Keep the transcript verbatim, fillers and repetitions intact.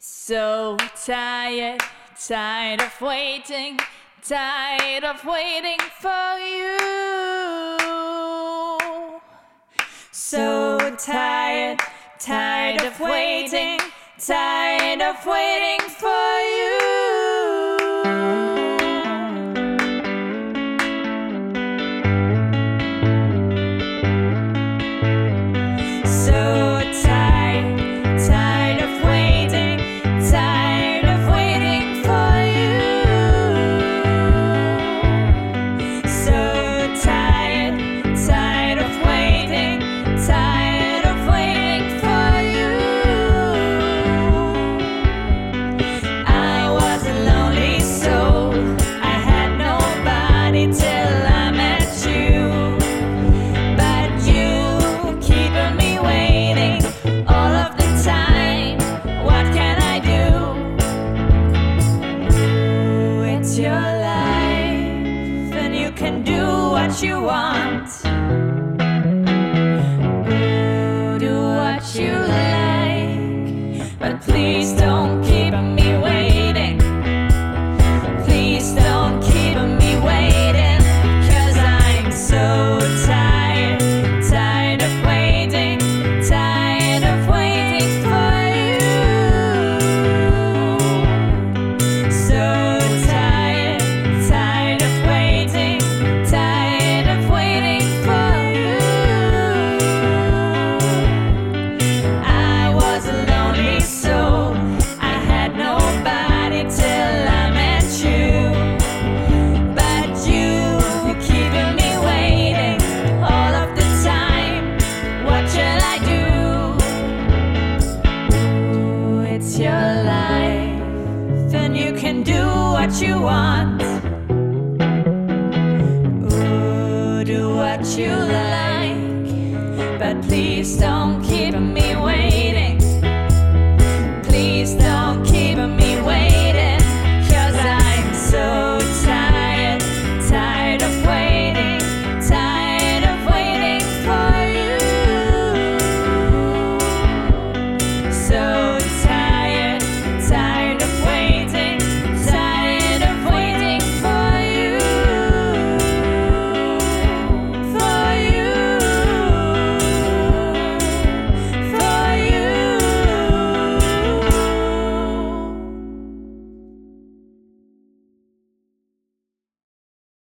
So tired, tired of waiting, tired of waiting for you. So tired, tired of waiting, tired of waiting for you. So tired, tired of waiting, tired of waiting for you. So tired, tired of waiting, tired of waiting for you. I was a lonely soul, I had nobody till I met you. But you keeping me waiting all of the time. What can I do? Ooh, it's your life, and you can do what you want. Ooh, do what you like, but please don't keep me waiting. Please don't keep me waiting, 'cause I'm so tired, tired of waiting, tired of waiting for you. So tired, tired of waiting, tired of waiting for you. I was a lonely soul, I had nobody till I met you. But you keeping me waiting all of the time. What shall I do? Ooh, it's your life, and you can do what you want. Ooh, do what you like, but please don't keep me